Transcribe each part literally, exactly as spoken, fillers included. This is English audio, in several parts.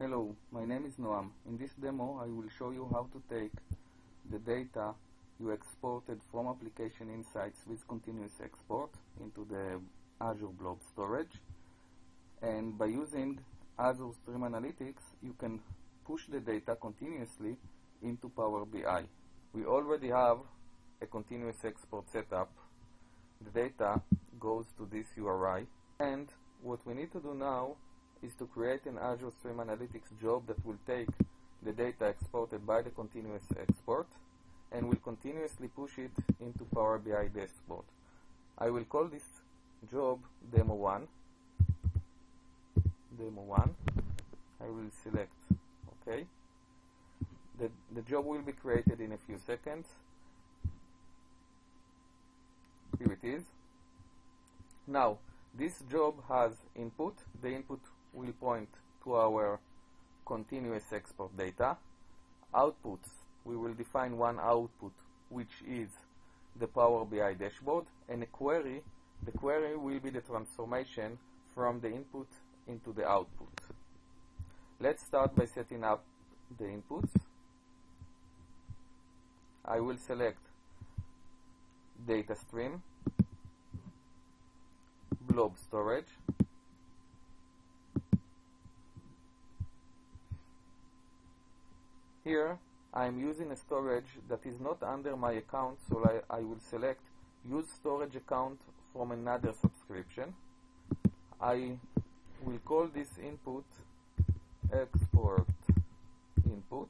Hello, my name is Noam. In this demo I will show you how to take the data you exported from Application Insights with continuous export into the Azure Blob Storage, and by using Azure Stream Analytics you can push the data continuously into Power B I. We already have a continuous export setup. The data goes to this U R I, and what we need to do now is to create an Azure Stream Analytics job that will take the data exported by the continuous export and will continuously push it into Power B I dashboard. I will call this job demo one. Demo one. I will select OK. The, the job will be created in a few seconds. Here it is. Now, this job has input. The input will point to our continuous export data. Outputs, we will define one output, which is the Power B I dashboard, and a query. The query will be the transformation from the input into the output. Let's start by setting up the inputs. I will select data stream, blob storage, here I am using a storage that is not under my account, so I, I will select use storage account from another subscription. I will call this input export input.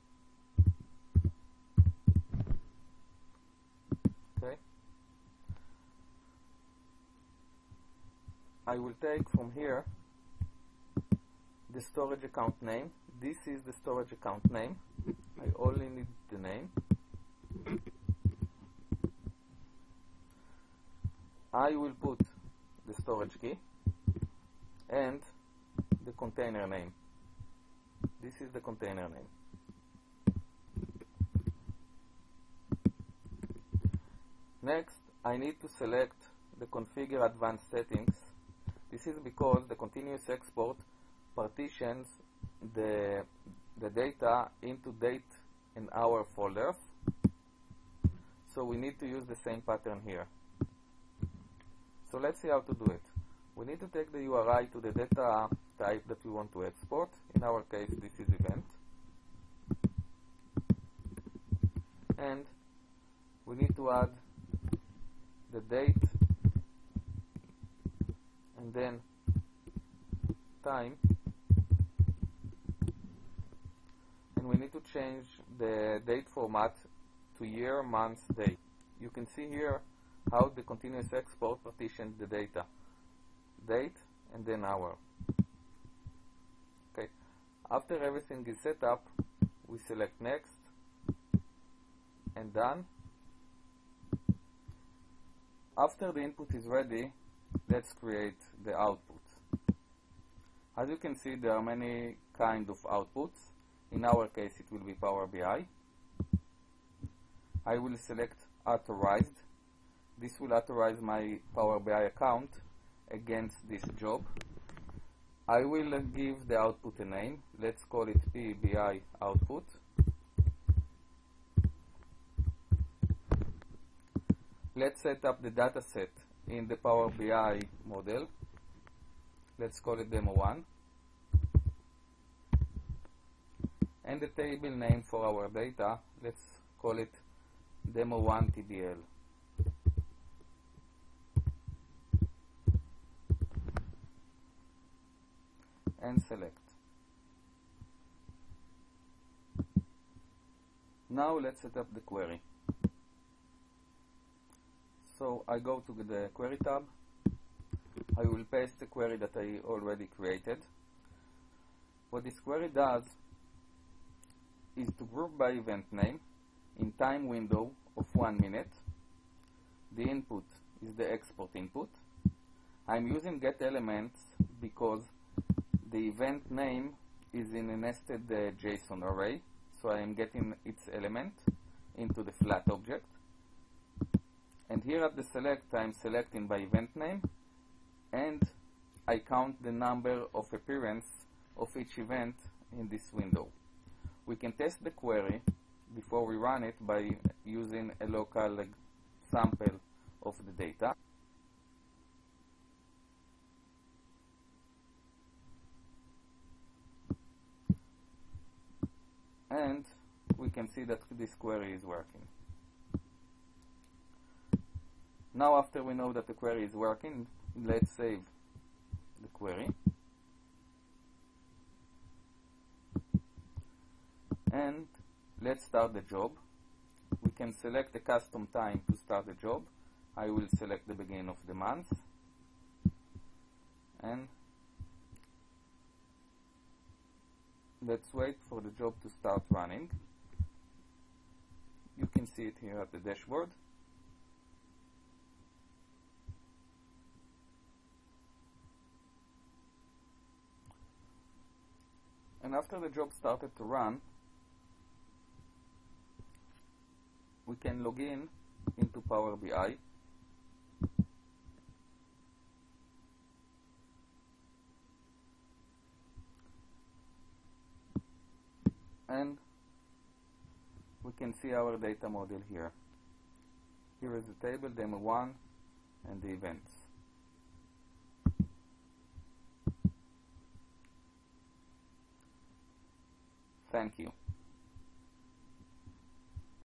Okay. I will take from here the storage account name. This is the storage account name. I only need the name. I will put the storage key and the container name. This is the container name. Next, I need to select the configure advanced settings. This is because the continuous export partitions the, the data into date and hour folders. So we need to use the same pattern here. So let's see how to do it. We need to take the U R I to the data type that we want to export. In our case, this is event. And we need to add the date and then time. And we need to change the date format to year, month, day. You can see here how the continuous export partitioned the data. Date and then hour. Okay. After everything is set up, we select next and done. After the input is ready, let's create the output. As you can see, there are many kind of outputs. In our case, it will be Power B I. I will select authorized. This will authorize my Power B I account against this job. I will uh, give the output a name. Let's call it P B I output. Let's set up the dataset in the Power B I model. Let's call it demo one. And the table name for our data, let's call it demo one T D L. And select. Now let's set up the query. So I go to the query tab. I will paste the query that I already created. What this query does is to group by event name in time window of one minute. The input is the export input. I'm using get elements because the event name is in a nested uh, JSON array, so I am getting its element into the flat object. And here at the select, I am selecting by event name, and I count the number of appearance of each event in this window. We can test the query before we run it by using a local sample of the data. And we can see that this query is working. Now, after we know that the query is working, let's save the query. And let's start the job. We can select a custom time to start the job. I will select the beginning of the month. And let's wait for the job to start running. You can see it here at the dashboard. And after the job started to run, we can log in into Power B I. And we can see our data model here. Here is the table, demo one, and the events. Thank you.